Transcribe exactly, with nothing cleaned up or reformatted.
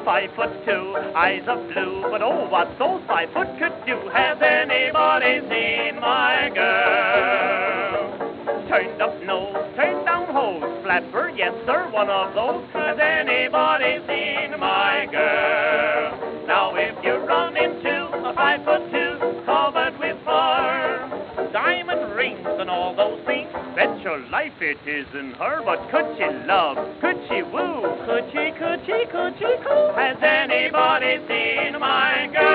five foot two, eyes of blue, but oh, what those five foot could do. Has anybody seen my girl? Turned up nose, turned down hose, flapper, yes sir, one of those. Has anybody seen my girl? Now if you run into a five foot two, covered with fur, diamond rings and all those things, bet your life it isn't her. But could she love? Could she woo? Could she, could she, could she, could? Has anybody seen my girl?